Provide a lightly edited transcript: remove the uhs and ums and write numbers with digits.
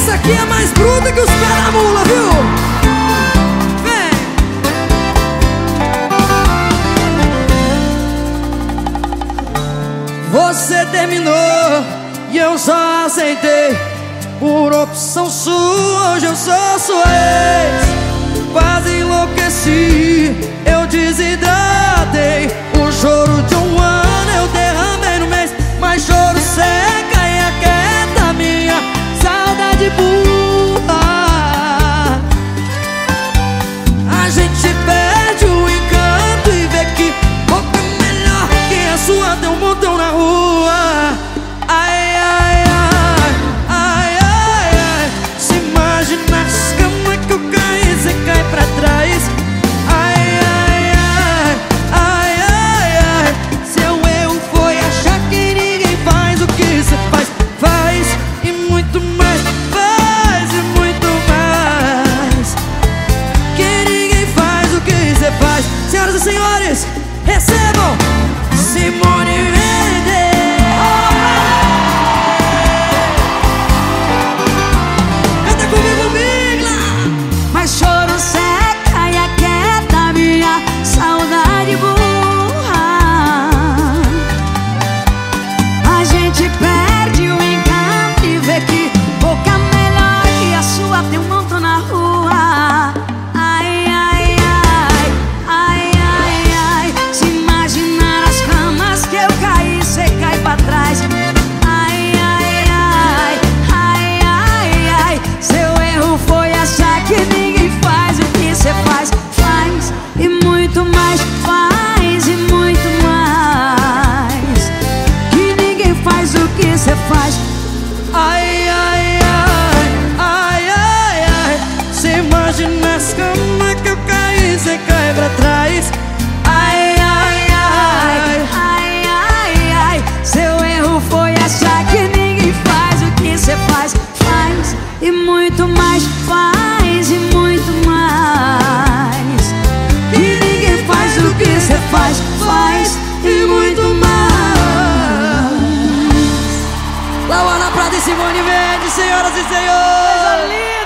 Essa aqui é mais bruta que os pés da mula, viu? Vem! Você terminou e eu só aceitei. Por opção sua, hoje eu sou sua ex. Quase enlouqueci, eu desidratei. O choro de um ano eu derramei no mês. Mas choro seca e aquieta minha saudade burra. A gente perde o encanto e vê que boca melhor que a sua tem um montão na rua. Ai, ai, ai, ai, ai, ai. Se imagina as camas que eu caí, você cai pra trás. Ai, ai, ai, ai, ai, ai. Seu erro foi achar que ninguém faz o que você faz. Faz e muito mais, faz e muito mais. Que ninguém faz o que você faz. Senhoras e senhores, recebam Simone Mendes. Canta comigo, Migla. Mas choro seca e aquieta minha saudade burra. A gente perde o encanto e vê que boca melhor que a sua tem um montão na rua. Ai, ai, ai, ai, ai, ai. Se imaginar as camas que eu caí, cê cai pra trás. Ai, ai, ai, ai, ai, ai. Seu erro foi achar que ninguém faz o que cê faz. Faz e muito mais, faz e muito mais. Que ninguém faz o que cê faz. Ai, ai, ai, ai, ai, ai. Se imagina as camas que eu caí, você cai pra trás. Ai, ai, ai, Ai, ai, ai. Seu erro foi achar que ninguém faz o que cê faz. Faz e muito mais, faz e muito mais. Que ninguém faz o que cê faz. Faz e muito mais. Lauana Prata e Simone Mendes, senhoras e senhores.